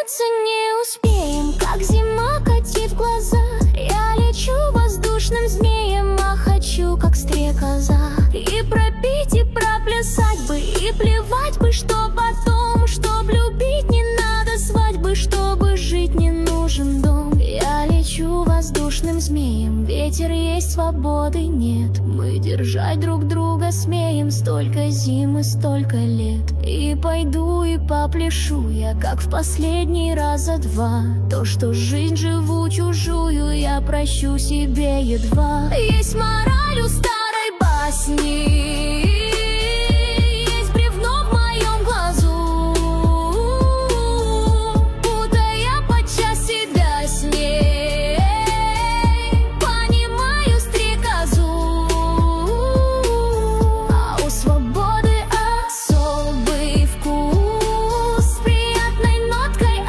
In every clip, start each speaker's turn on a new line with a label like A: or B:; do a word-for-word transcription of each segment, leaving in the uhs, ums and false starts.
A: Согреться не успеем, как зима катит в глаза. Я лечу воздушным змеем, а хочу, как стрекоза. И пропить, и проплясать бы, и плевать бы, что потом. Чтоб любить не надо свадьбы, чтобы жить не нужен дом. Я лечу воздушным змеем, ветер есть, свободы нет. Мы держать друг друга смеем, столько зим и столько лет. И пойду и попляшу я, как в последний раз за два. То, что жизнь живу чужую, я прощу себе едва. Есть мораль у старой басни, есть бревно в моем глазу, путая подчас себя с ней, понимаю стрекозу. А у свободы особый вкус, с приятной ноткой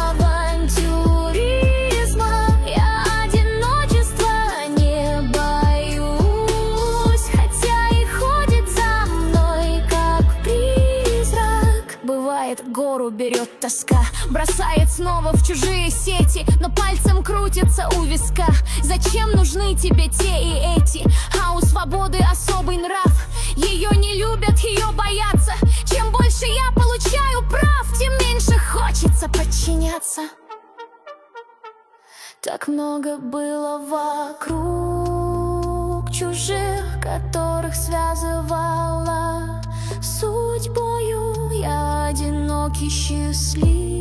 A: авантюризма. Я одиночества не боюсь, хотя и ходит за мной, как призрак. Бывает, гору берет тоска, бросает снова в чужие сети, но пальцем крутится у виска. Зачем нужны тебе те и эти? А у свободы особый нрав, ее не любят, ее боятся. Чем больше я получаю прав, тем меньше хочется подчиняться. Так много было вокруг чужих, которых связывала судьбою. Я одинокий, счастливый.